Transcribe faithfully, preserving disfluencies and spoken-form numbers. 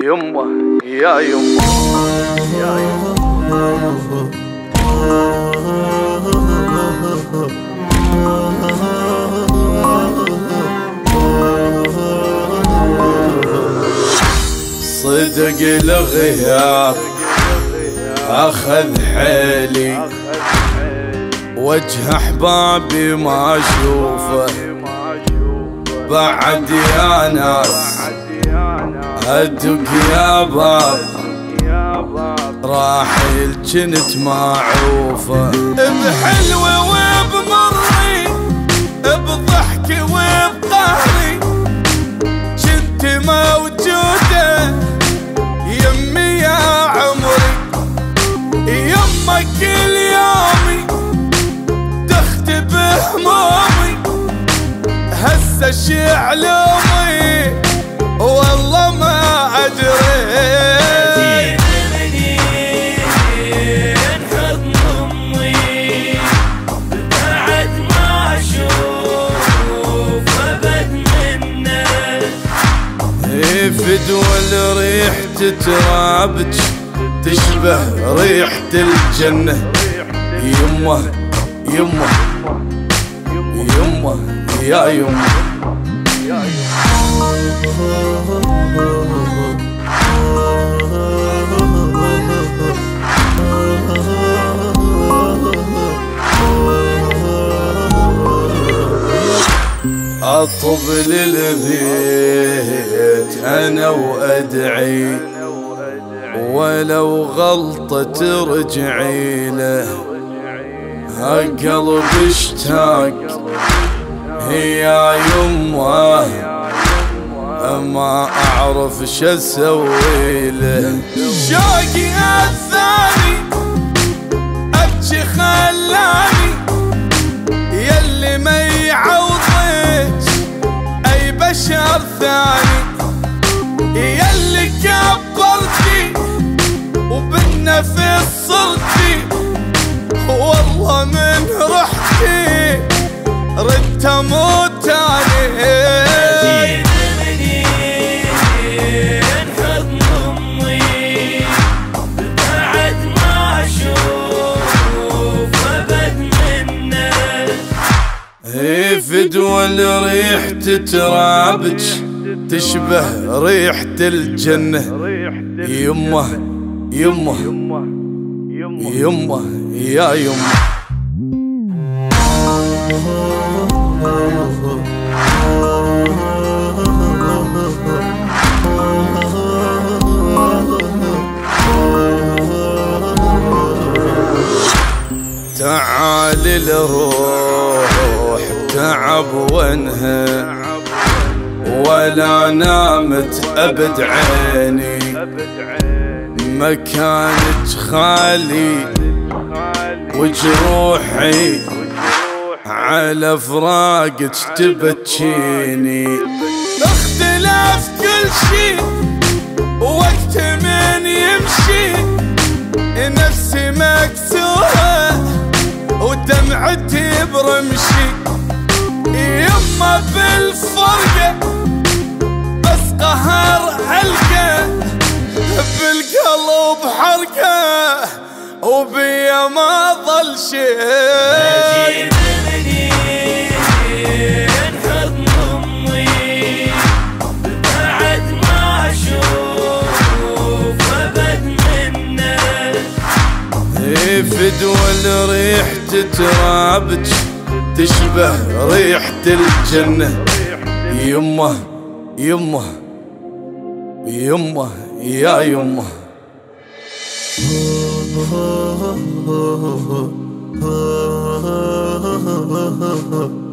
يمه يا يمه يا يمه صدق الغياب أخذ حيلي، وجه أحبابي ما أشوفه بعد يا ناس، أدق يا باب راحل جنت معوفة، بحلوة وبمري بضحكي وبقهري جنت موجودة يمي يا عمري، يمك كل يومي تختب همومي، هسه شي علومي والله ما أدري. فدوى ريحة ترابج تشبه ريحة الجنة، يمه يمه يمه يا يمه أطب للبيت أنا وأدعي، ولو غلطة ترجعي له، هالقلب اشتاق يا يمه ما أعرف شسوي له، شوقي الثاني أبكي خلاني يلي ما يعوض أي بشر ثاني، يلي كبرتي وبالنفس صرتي، والله من رحتي ردت اموت تاني. فدوى ريحة ترابج تشبه ريحة الجنة، يمه يمه يمه يا يمه تعالي لروح تعب وانهى، ولا نامت أبد عيني، مكانك خالي وجروحي على فراقك تبكيني، اختلاف كل شي وقت من يمشي، نفسي مكسورة ودمعتي برمشي، يما بالفرقة بس قهر علقة بالقلب حركة وبيا ما ظل شي. فدوى ريحة ترابج تشبه ريحة الجنة، يمه يمه يمه يا يمه